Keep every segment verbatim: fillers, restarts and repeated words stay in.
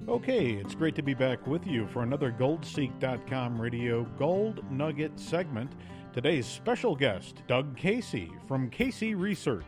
Okay, it's great to be back with you for another gold seek dot com radio Gold Nugget segment. Today's special guest, Doug Casey from Casey Research.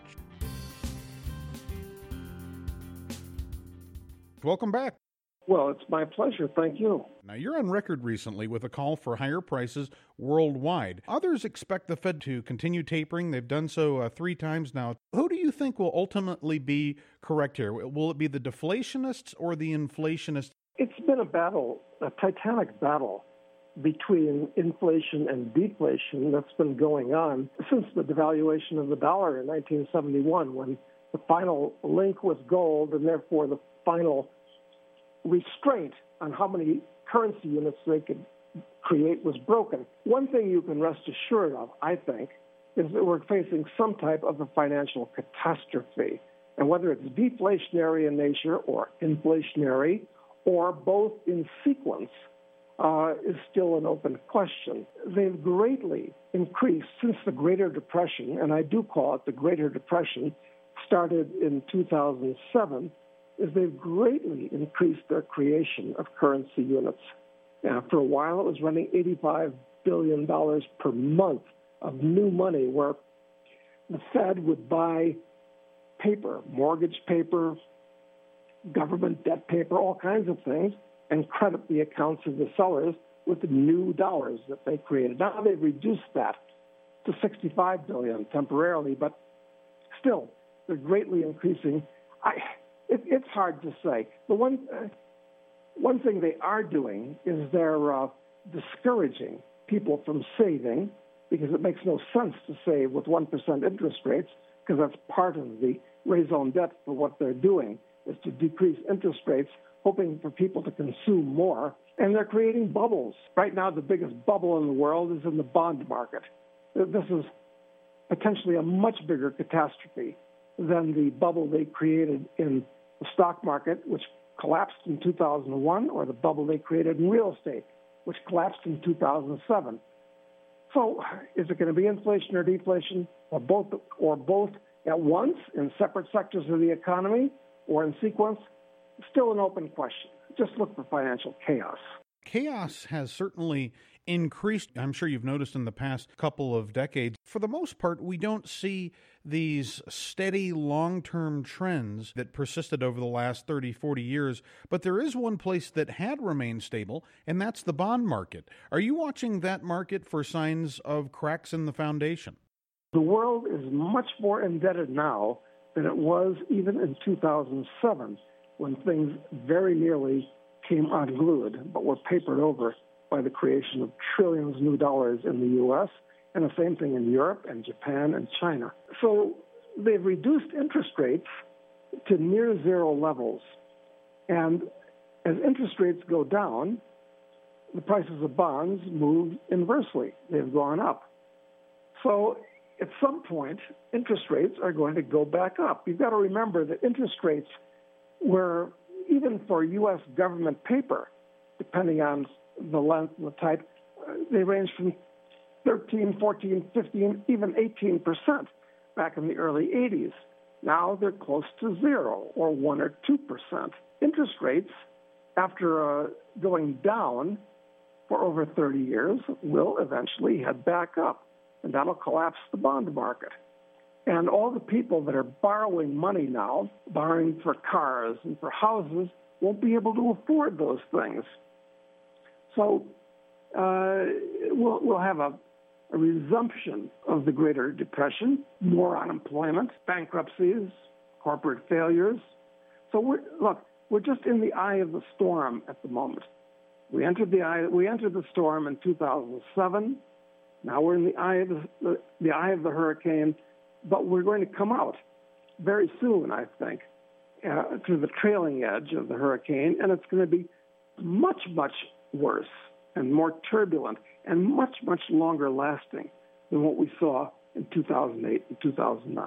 Welcome back. Well, it's my pleasure. Thank you. Now, you're on record recently with a call for higher prices worldwide. Others expect the Fed to continue tapering. They've done so uh, three times now. Who do you think will ultimately be correct here? Will it be the deflationists or the inflationists? It's been a battle, a titanic battle between inflation and deflation that's been going on since the devaluation of the dollar in nineteen seventy-one, when the final link was gold and therefore the final restraint on how many currency units they could create was broken. One thing you can rest assured of, I think, is that we're facing some type of a financial catastrophe. And whether it's deflationary in nature or inflationary or both in sequence uh, is still an open question. They've greatly increased since the Greater Depression, and I do call it the Greater Depression, started in two thousand seven, is they've greatly increased their creation of currency units. Now, for a while, it was running eighty-five billion dollars per month of new money, where the Fed would buy paper, mortgage paper, government debt paper, all kinds of things, and credit the accounts of the sellers with the new dollars that they created. Now they've reduced that to sixty-five billion dollars temporarily, but still, they're greatly increasing. I... It, it's hard to say. The one uh, one thing they are doing is they're uh, discouraging people from saving, because it makes no sense to save with one percent interest rates, because that's part of the raison d'etre for what they're doing, is to decrease interest rates, hoping for people to consume more. And they're creating bubbles. Right now, the biggest bubble in the world is in the bond market. This is potentially a much bigger catastrophe than the bubble they created in the stock market, which collapsed in two thousand one, or the bubble they created in real estate, which collapsed in two thousand seven. So is it going to be inflation or deflation, or both, or both at once in separate sectors of the economy, or in sequence? Still an open question. Just look for financial chaos. Chaos has certainly increased. I'm sure you've noticed in the past couple of decades. For the most part, we don't see these steady long-term trends that persisted over the last thirty, forty years. But there is one place that had remained stable, and that's the bond market. Are you watching that market for signs of cracks in the foundation? The world is much more indebted now than it was even in two thousand seven, when things very nearly came unglued, but were papered over by the creation of trillions of new dollars in the U S, and the same thing in Europe and Japan and China. So they've reduced interest rates to near zero levels. And as interest rates go down, the prices of bonds move inversely. They've gone up. So at some point, interest rates are going to go back up. You've got to remember that interest rates were, even for U S government paper, depending on the length and the type, uh, they range from thirteen, fourteen, fifteen, even eighteen percent back in the early eighties. Now they're close to zero, or one or two percent. Interest rates, after uh, going down for over thirty years, will eventually head back up, and that'll collapse the bond market. And all the people that are borrowing money now, borrowing for cars and for houses, won't be able to afford those things. So uh, we'll, we'll have a, a resumption of the Greater Depression, more unemployment, bankruptcies, corporate failures. So we're, look, we're just in the eye of the storm at the moment. We entered the eye. We entered the storm in two thousand seven. Now we're in the eye of the, the, the eye of the hurricane. But we're going to come out very soon, I think, uh, to the trailing edge of the hurricane, and it's going to be much, much worse and more turbulent and much, much longer lasting than what we saw in two thousand eight and two thousand nine.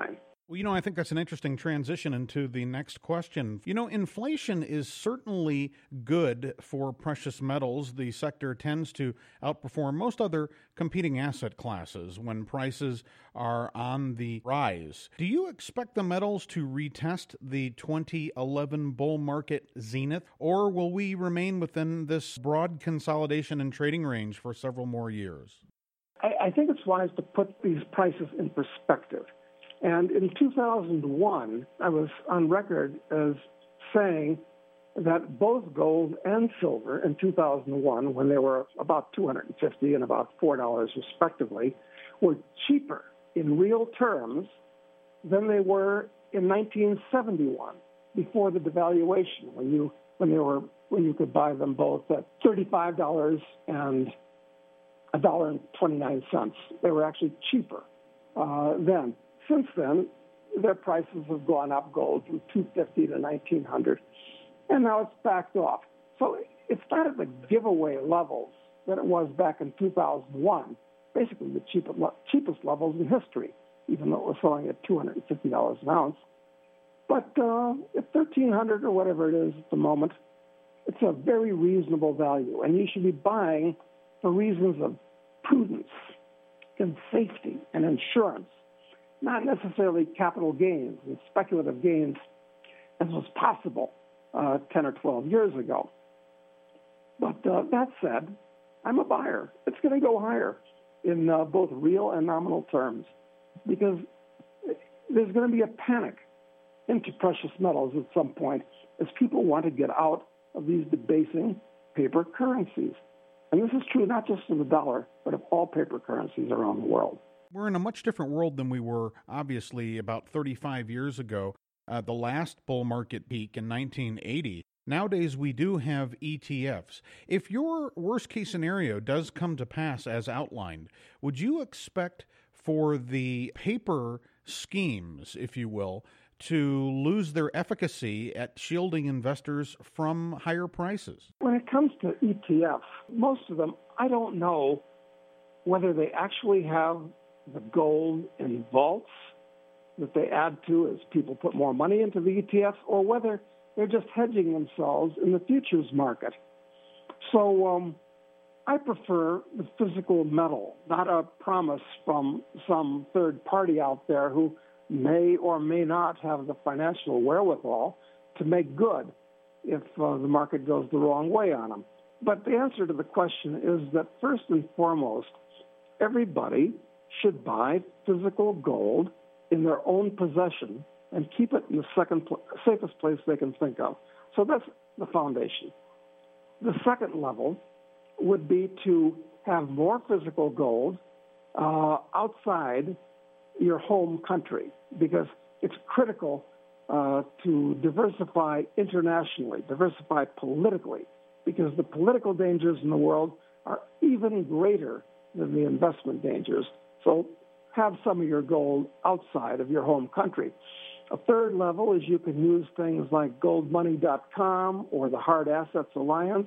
Well, you know, I think that's an interesting transition into the next question. You know, inflation is certainly good for precious metals. The sector tends to outperform most other competing asset classes when prices are on the rise. Do you expect the metals to retest the twenty eleven bull market zenith, or will we remain within this broad consolidation and trading range for several more years? I, I think it's wise to put these prices in perspective. And in two thousand one, I was on record as saying that both gold and silver in two thousand one, when they were about two hundred fifty dollars and about four dollars respectively, were cheaper in real terms than they were in nineteen seventy-one, before the devaluation, when you when they were when you could buy them both at thirty-five dollars and one dollar and twenty-nine cents. They were actually cheaper uh, then. Since then, their prices have gone up, gold from two hundred fifty dollars to nineteen hundred dollars, and now it's backed off. So it's not at the giveaway levels that it was back in two thousand one, basically the cheapest, cheapest levels in history, even though it was selling at two hundred fifty dollars an ounce. But uh, at thirteen hundred dollars or whatever it is at the moment, it's a very reasonable value, and you should be buying for reasons of prudence and safety and insurance, not necessarily capital gains and speculative gains as was possible uh, ten or twelve years ago. But uh, that said, I'm a buyer. It's going to go higher in uh, both real and nominal terms because there's going to be a panic into precious metals at some point as people want to get out of these debasing paper currencies. And this is true not just of the dollar, but of all paper currencies around the world. We're in a much different world than we were, obviously, about thirty-five years ago, uh, the last bull market peak in nineteen eighty. Nowadays, we do have E T Fs. If your worst-case scenario does come to pass as outlined, would you expect for the paper schemes, if you will, to lose their efficacy at shielding investors from higher prices? When it comes to E T Fs, most of them, I don't know whether they actually have the gold in vaults that they add to as people put more money into the E T Fs, or whether they're just hedging themselves in the futures market. So um, I prefer the physical metal, not a promise from some third party out there who may or may not have the financial wherewithal to make good if uh, the market goes the wrong way on them. But the answer to the question is that first and foremost, everybody should buy physical gold in their own possession and keep it in the second pl- safest place they can think of. So that's the foundation. The second level would be to have more physical gold uh, outside your home country, because it's critical uh, to diversify internationally, diversify politically, because the political dangers in the world are even greater than the investment dangers. So have some of your gold outside of your home country. A third level is you can use things like gold money dot com or the Hard Assets Alliance,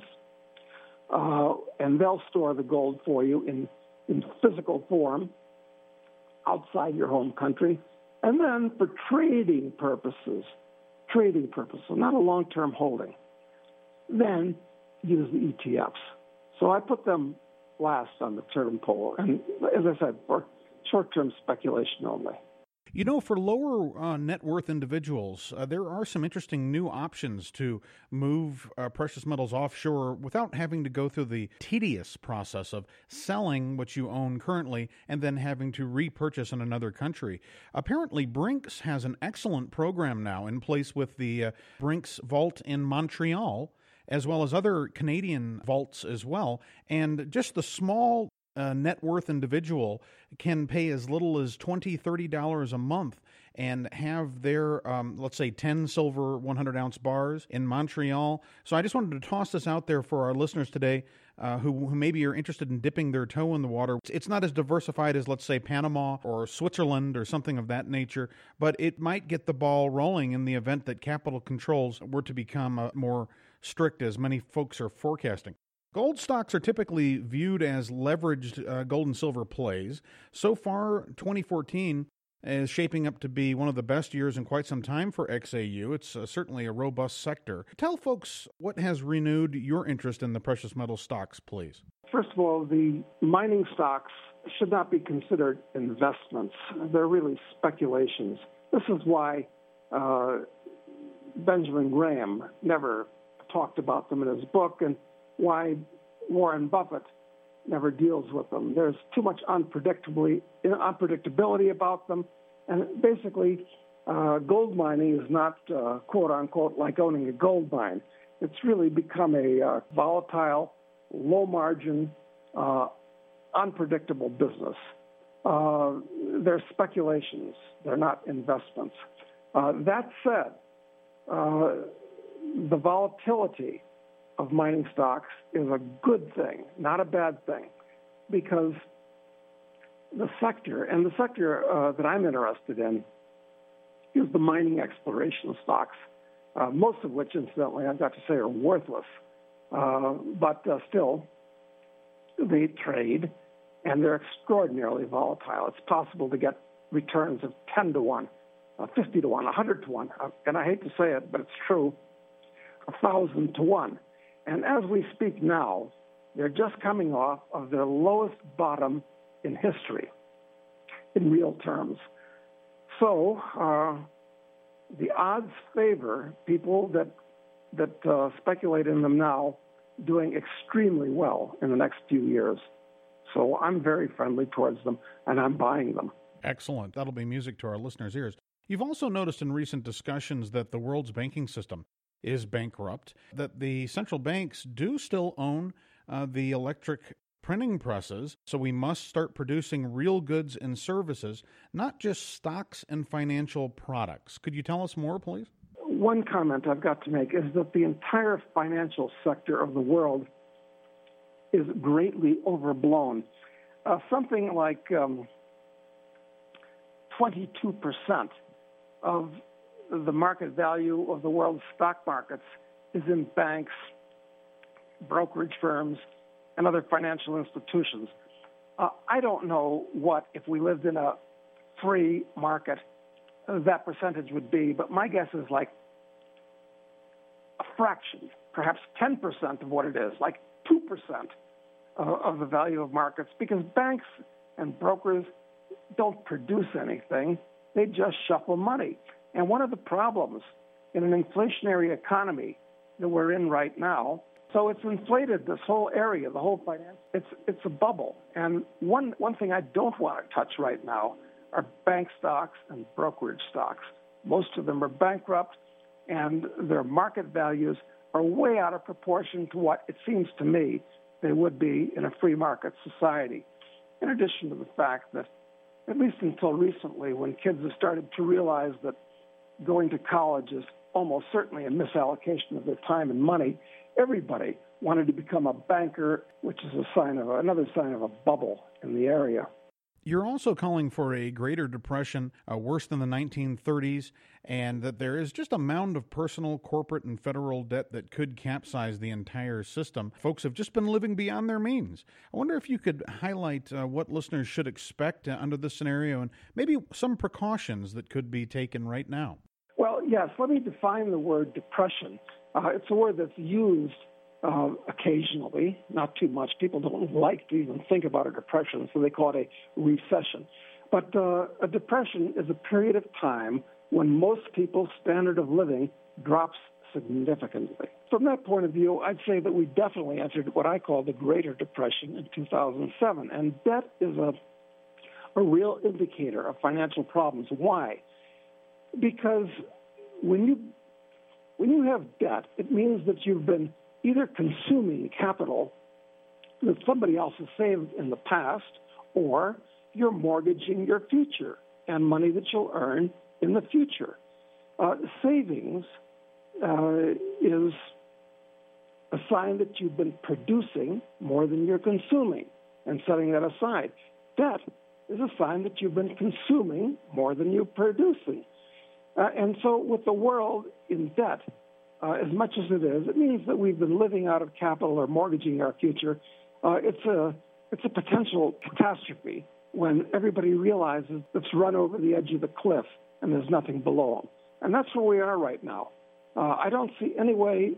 uh, and they'll store the gold for you in, in physical form outside your home country. And then for trading purposes, trading purposes, not a long-term holding, then use the E T Fs. So I put them last on the term poll, and as I said, for short-term speculation only. You know, for lower uh, net worth individuals, uh, there are some interesting new options to move uh, precious metals offshore without having to go through the tedious process of selling what you own currently and then having to repurchase in another country. Apparently, Brinks has an excellent program now in place with the uh, Brinks Vault in Montreal, as well as other Canadian vaults as well. And just the small uh, net worth individual can pay as little as twenty dollars, thirty dollars a month and have their, um, let's say, ten silver one hundred ounce bars in Montreal. So I just wanted to toss this out there for our listeners today uh, who, who maybe are interested in dipping their toe in the water. It's not as diversified as, let's say, Panama or Switzerland or something of that nature, but it might get the ball rolling in the event that capital controls were to become uh, more strict, as many folks are forecasting. Gold stocks are typically viewed as leveraged uh, gold and silver plays. So far, twenty fourteen, is shaping up to be one of the best years in quite some time for X A U. It's uh, certainly a robust sector. Tell folks what has renewed your interest in the precious metal stocks, please. First of all, the mining stocks should not be considered investments. They're really speculations. This is why uh, Benjamin Graham never talked about them in his book, and why Warren Buffett never deals with them. There's too much unpredictably, unpredictability about them, and basically uh, gold mining is not, uh, quote-unquote, like owning a gold mine. It's really become a uh, volatile, low-margin, uh, unpredictable business. Uh, they're speculations. They're not investments. Uh, that said, uh, the volatility of mining stocks is a good thing, not a bad thing, because the sector, and the sector uh, that I'm interested in, is the mining exploration stocks, uh, most of which, incidentally, I've got to say are worthless. Uh, but uh, still, they trade, and they're extraordinarily volatile. It's possible to get returns of ten to one, uh, fifty to one, one hundred to one, uh, and I hate to say it, but it's true, one thousand to one. And as we speak now, they're just coming off of their lowest bottom in history, in real terms. So uh, the odds favor people that that uh, speculate in them now doing extremely well in the next few years. So I'm very friendly towards them, and I'm buying them. Excellent. That'll be music to our listeners' ears. You've also noticed in recent discussions that the world's banking system is bankrupt, that the central banks do still own uh, the electric printing presses, so we must start producing real goods and services, not just stocks and financial products. Could you tell us more, please? One comment I've got to make is that the entire financial sector of the world is greatly overblown. Uh, something like um, twenty-two percent of the market value of the world's stock markets is in banks, brokerage firms, and other financial institutions. Uh, I don't know what, if we lived in a free market, uh, that percentage would be, but my guess is like a fraction, perhaps ten percent of what it is, like two percent uh, of the value of markets, because banks and brokers don't produce anything. They just shuffle money. And one of the problems in an inflationary economy that we're in right now, so it's inflated this whole area, the whole finance. It's it's a bubble. And one one thing I don't want to touch right now are bank stocks and brokerage stocks. Most of them are bankrupt, and their market values are way out of proportion to what it seems to me they would be in a free market society. In addition to the fact that, at least until recently, when kids have started to realize that going to college is almost certainly a misallocation of their time and money, everybody wanted to become a banker, which is a sign of another sign of a bubble in the area. You're also calling for a greater depression, uh, worse than the nineteen thirties, and that there is just a mound of personal, corporate, and federal debt that could capsize the entire system. Folks have just been living beyond their means. I wonder if you could highlight uh, what listeners should expect uh, under this scenario, and maybe some precautions that could be taken right now. Well, yes, let me define the word depression. Uh, it's a word that's used uh, occasionally, not too much. People don't like to even think about a depression, so they call it a recession. But uh, a depression is a period of time when most people's standard of living drops significantly. From that point of view, I'd say that we definitely entered what I call the Greater Depression in two thousand seven, and debt is a, a real indicator of financial problems. Why? Because when you when you have debt, it means that you've been either consuming capital that somebody else has saved in the past, or you're mortgaging your future and money that you'll earn in the future. Uh, savings uh, is a sign that you've been producing more than you're consuming and setting that aside. Debt is a sign that you've been consuming more than you're producing. Uh, and so with the world in debt, uh, as much as it is, it means that we've been living out of capital or mortgaging our future. Uh, it's a it's a potential catastrophe when everybody realizes it's run over the edge of the cliff and there's nothing below them. And that's where we are right now. Uh, I don't see any way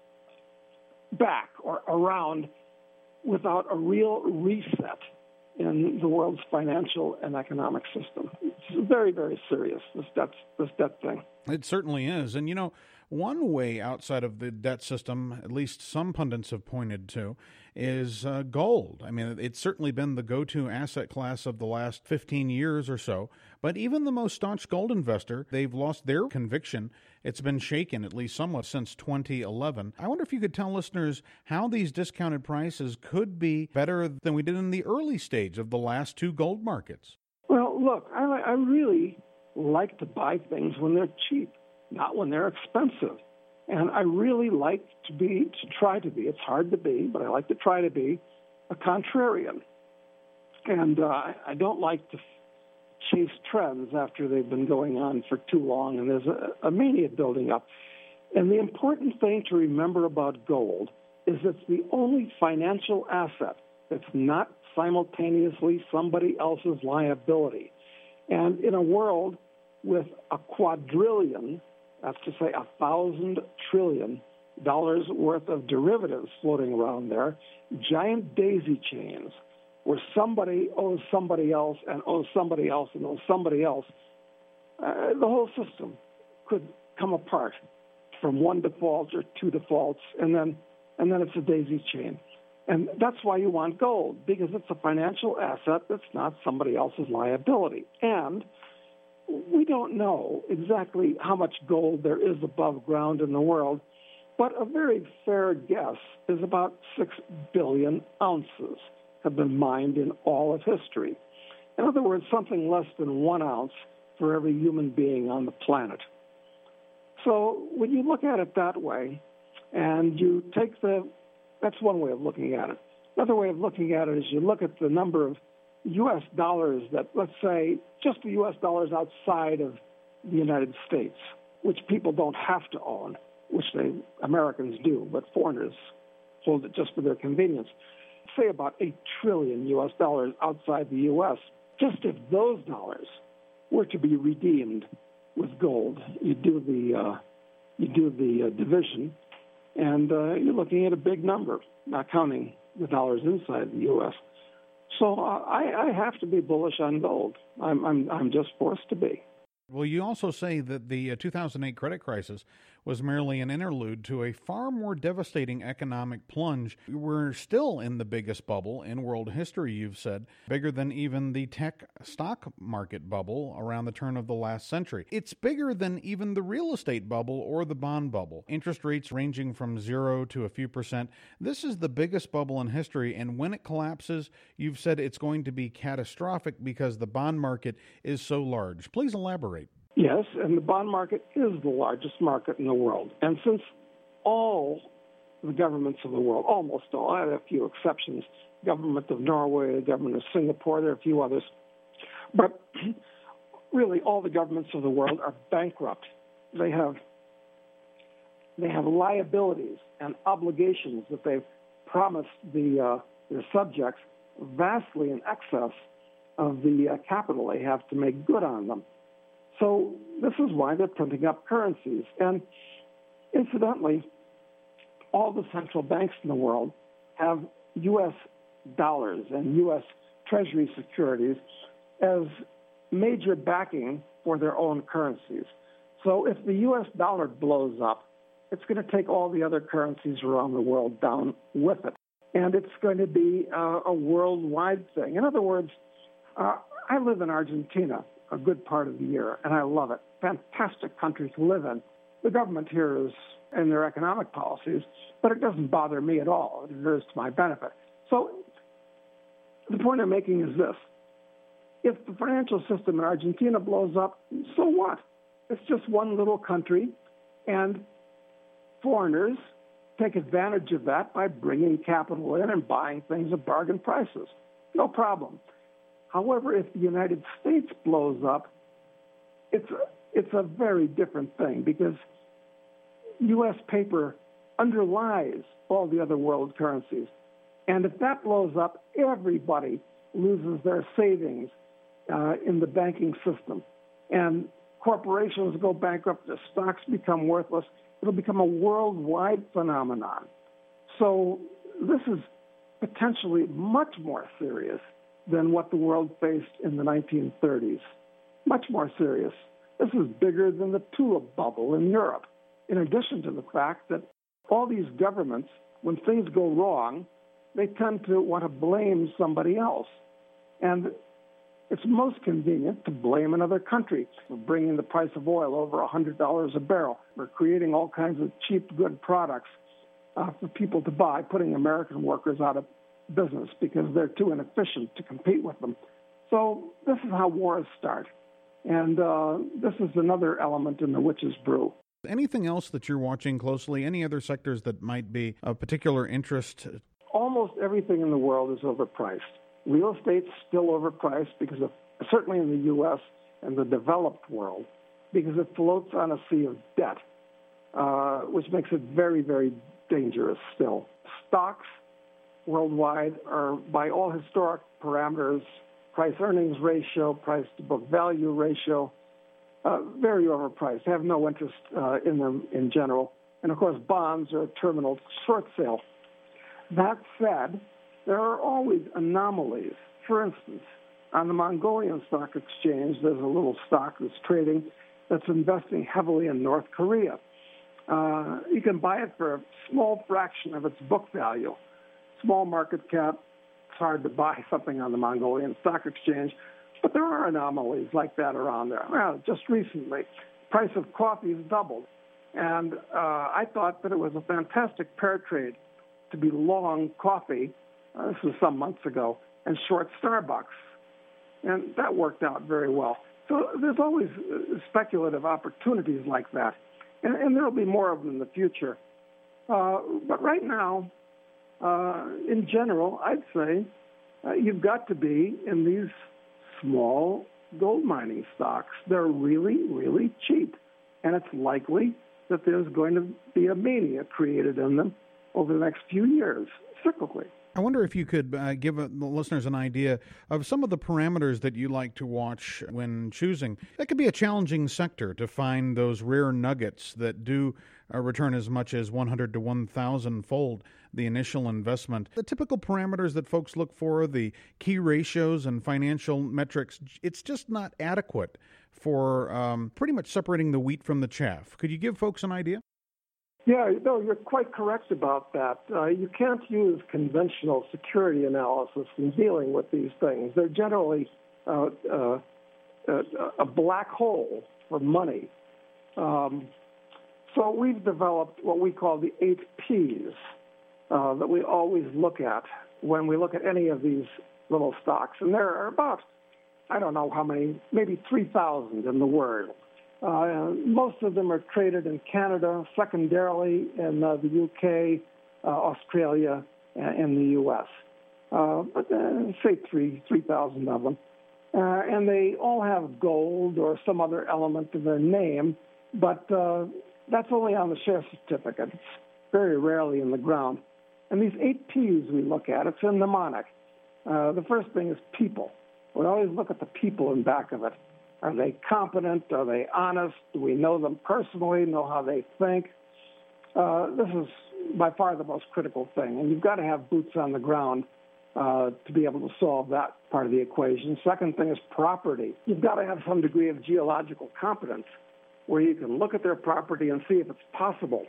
back or around without a real reset in the world's financial and economic system. It's very, very serious, this debt, this debt thing. It certainly is. And, you know, one way outside of the debt system, at least some pundits have pointed to, is uh, gold. I mean, it's certainly been the go-to asset class of the last fifteen years or so. But even the most staunch gold investor, they've lost their conviction. It's been shaken, at least somewhat, since twenty eleven. I wonder if you could tell listeners how these discounted prices could be better than we did in the early stage of the last two gold markets. Well, look, I, I really like to buy things when they're cheap, not when they're expensive. And I really like to be, to try to be, it's hard to be, but I like to try to be a contrarian. And uh, I don't like to chase trends after they've been going on for too long, and there's a, a mania building up. And the important thing to remember about gold is it's the only financial asset that's not simultaneously somebody else's liability. And in a world with a quadrillion, that's to say a thousand trillion dollars worth of derivatives floating around there, giant daisy chains, where somebody owes somebody else and owes somebody else and owes somebody else, uh, the whole system could come apart from one default or two defaults, and then and then it's a daisy chain. And that's why you want gold, because it's a financial asset that's not somebody else's liability. And we don't know exactly how much gold there is above ground in the world, but a very fair guess is about six billion ounces have been mined in all of history. In other words, something less than one ounce for every human being on the planet. So when you look at it that way, and you take the, that's one way of looking at it. Another way of looking at it is you look at the number of U S dollars that, let's say, just the U S dollars outside of the United States, which people don't have to own, which they Americans do, but foreigners hold it just for their convenience. Say about eight trillion U S dollars outside the U S. Just if those dollars were to be redeemed with gold, you do the uh, you do the uh, division, and uh, you're looking at a big number, not counting the dollars inside the U S. So uh, I, I have to be bullish on gold. I'm I'm I'm just forced to be. Well, you also say that the uh, two thousand eight credit crisis was merely an interlude to a far more devastating economic plunge. We're still in the biggest bubble in world history, you've said, bigger than even the tech stock market bubble around the turn of the last century. It's bigger than even the real estate bubble or the bond bubble. Interest rates ranging from zero to a few percent. This is the biggest bubble in history, and when it collapses, you've said it's going to be catastrophic because the bond market is so large. Please elaborate. Yes, and the bond market is the largest market in the world. And since all the governments of the world, almost all, I have a few exceptions, government of Norway, the government of Singapore, there are a few others, but really all the governments of the world are bankrupt. They have they have liabilities and obligations that they've promised the uh, their subjects vastly in excess of the uh, capital they have to make good on them. So this is why they're printing up currencies. And incidentally, all the central banks in the world have U S dollars and U S Treasury securities as major backing for their own currencies. So if the U S dollar blows up, it's going to take all the other currencies around the world down with it. And it's going to be uh, a worldwide thing. In other words, uh, I live in Argentina a good part of the year, and I love it. Fantastic country to live in. The government here is in their economic policies, but it doesn't bother me at all. It is to my benefit. So the point I'm making is this. If the financial system in Argentina blows up, so what? It's just one little country, and foreigners take advantage of that by bringing capital in and buying things at bargain prices. No problem. However, if the United States blows up, it's a, it's a very different thing because U S paper underlies all the other world currencies. And if that blows up, everybody loses their savings uh, in the banking system, and corporations go bankrupt, the stocks become worthless, it'll become a worldwide phenomenon. So this is potentially much more serious than what the world faced in the nineteen thirties. Much more serious. This is bigger than the tulip bubble in Europe, in addition to the fact that all these governments, when things go wrong, they tend to want to blame somebody else. And it's most convenient to blame another country for bringing the price of oil over one hundred dollars a barrel, for creating all kinds of cheap, good products uh, for people to buy, putting American workers out of business because they're too inefficient to compete with them. So this is how wars start. And uh, this is another element in the witch's brew. Anything else that you're watching closely? Any other sectors that might be of particular interest? Almost everything in the world is overpriced. Real estate's still overpriced because of, certainly in the U S and the developed world, because it floats on a sea of debt, uh, which makes it very, very dangerous still. Stocks worldwide are, by all historic parameters, price-earnings ratio, price-to-book value ratio, uh, very overpriced. I have no interest uh, in them in general. And, of course, bonds are a terminal short sale. That said, there are always anomalies. For instance, on the Mongolian Stock Exchange, there's a little stock that's trading that's investing heavily in North Korea. Uh, you can buy it for a small fraction of its book value. Small market cap. It's hard to buy something on the Mongolian Stock Exchange, but there are anomalies like that around there. Well, just recently, the price of coffee has doubled, and uh, I thought that it was a fantastic pair trade to be long coffee, uh, this was some months ago, and short Starbucks, and that worked out very well. So there's always uh, speculative opportunities like that, and, and there will be more of them in the future. Uh, but right now, Uh, in general, I'd say uh, you've got to be in these small gold mining stocks. They're really, really cheap. And it's likely that there's going to be a mania created in them over the next few years, cyclically. I wonder if you could uh, give uh, the listeners an idea of some of the parameters that you like to watch when choosing. That could be a challenging sector to find those rare nuggets that do uh, return as much as one hundred to one thousand fold the initial investment. The typical parameters that folks look for, the key ratios and financial metrics, it's just not adequate for um, pretty much separating the wheat from the chaff. Could you give folks an idea? Yeah, no, you're quite correct about that. Uh, you can't use conventional security analysis in dealing with these things. They're generally uh, uh, a black hole for money. Um, so we've developed what we call the eight Ps uh, that we always look at when we look at any of these little stocks. And there are about, I don't know how many, maybe three thousand in the world. Uh, most of them are traded in Canada, secondarily in uh, the U K, uh, Australia, and the U S. Uh, but uh, say three three thousand of them, uh, and they all have gold or some other element to their name, but uh, that's only on the share certificate. It's very rarely in the ground. And these eight Ps we look at, it's a mnemonic. Uh, the first thing is people. We always look at the people in back of it. Are they competent? Are they honest? Do we know them personally, know how they think? Uh, this is by far the most critical thing. And you've got to have boots on the ground uh, to be able to solve that part of the equation. Second thing is property. You've got to have some degree of geological competence where you can look at their property and see if it's possible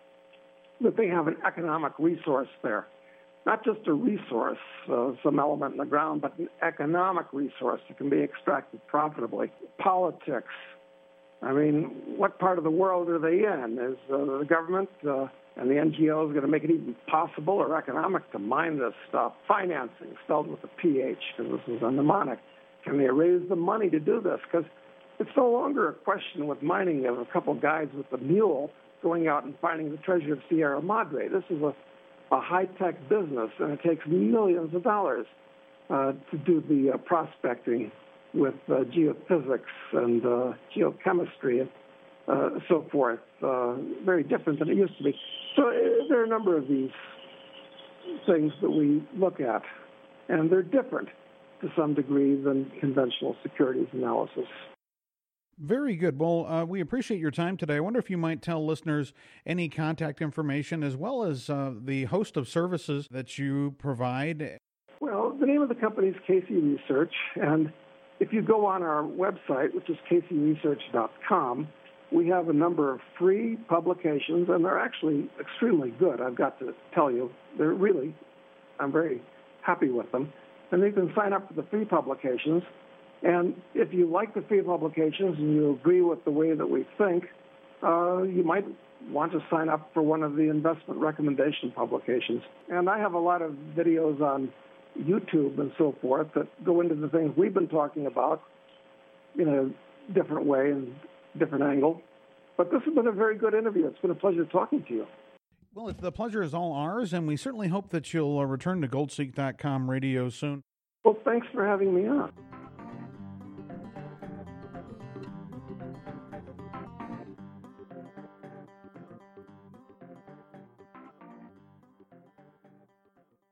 that they have an economic resource there. Not just a resource, uh, some element in the ground, but an economic resource that can be extracted profitably. Politics. I mean, what part of the world are they in? Is uh, the government uh, and the N G Os going to make it even possible or economic to mine this stuff? Financing, spelled with a P H, because this is a mnemonic. Can they raise the money to do this? Because it's no longer a question with mining of a couple guys with a mule going out and finding the treasure of Sierra Madre. This is a a high-tech business, and it takes millions of dollars uh, to do the uh, prospecting with uh, geophysics and uh, geochemistry and uh, so forth. Uh, very different than it used to be. So uh, there are a number of these things that we look at, and they're different to some degree than conventional securities analysis. Very good. Well, uh, we appreciate your time today. I wonder if you might tell listeners any contact information as well as uh, the host of services that you provide. Well, the name of the company is Casey Research, and if you go on our website, which is casey research dot com, we have a number of free publications, and they're actually extremely good, I've got to tell you. They're really, I'm very happy with them. And you can sign up for the free publications. And if you like the free publications and you agree with the way that we think, uh, you might want to sign up for one of the investment recommendation publications. And I have a lot of videos on YouTube and so forth that go into the things we've been talking about in a different way and different angle. But this has been a very good interview. It's been a pleasure talking to you. Well, the pleasure is all ours, and we certainly hope that you'll uh, return to goldseek dot com radio soon. Well, thanks for having me on.